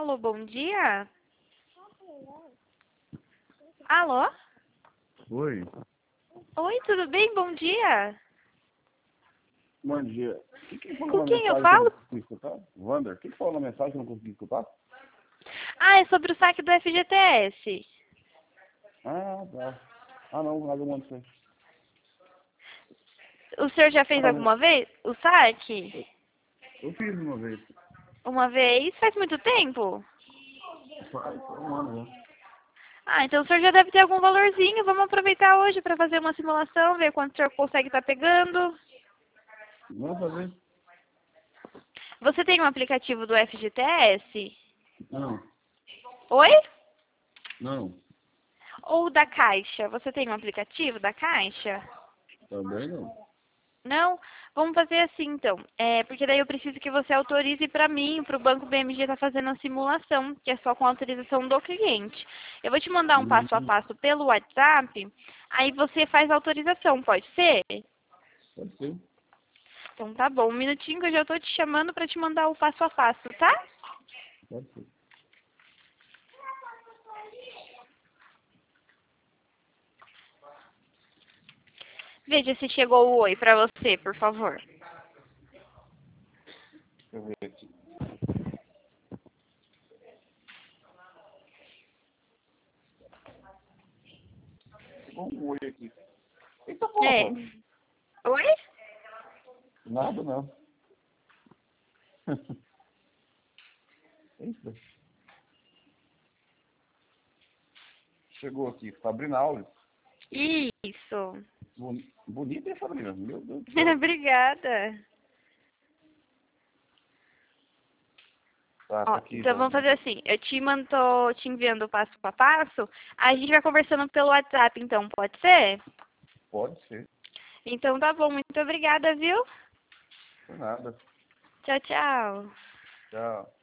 Alô, bom dia? Alô? Oi, Oi, tudo bem? Bom dia. bom dia. Quem falou Com na quem eu mensagem que eu não falo? consegui escutar? Wander, quem falou na mensagem que eu não consegui escutar? Ah, é sobre o saque do FGTS. Ah, tá. Ah, não, nada mando isso aí. O senhor já fez Ah, não. alguma vez o saque? Eu fiz uma vez. Uma vez? Faz muito tempo? Faz um ano, né? Ah, então o senhor já deve ter algum valorzinho. Vamos aproveitar hoje para fazer uma simulação, ver quanto o senhor consegue estar pegando. Vamos fazer? Você tem um aplicativo do FGTS? Não, Oi? não, Ou da Caixa? Você tem um aplicativo da Caixa? também não. Não? Vamos fazer assim então. Porque daí eu preciso que você autorize para mim, para o Banco BMG estar fazendo a simulação, que é só com autorização do cliente. Eu vou te mandar um passo a Hum, passo pelo WhatsApp, aí você faz a autorização, pode ser? Pode ser. Então tá bom, um minutinho que eu já estou te chamando para te mandar o passo a passo, tá? Pode ser. Veja se chegou o oi para você, por favor. Deixa eu ver aqui. Chegou um oi aqui. Eita É. porra! Oi? Nada não. Eita. Chegou aqui, Sabrina Alves. Isso. Bonita, hein, Sabrina? Meu Deus do céu. Obrigada. Tá Ó, aqui então então. vamos fazer assim, eu tô te enviando o passo a passo, a gente vai conversando pelo WhatsApp então, pode ser? Pode ser. Então tá bom, muito obrigada, viu? Por nada. Tchau, tchau. Tchau.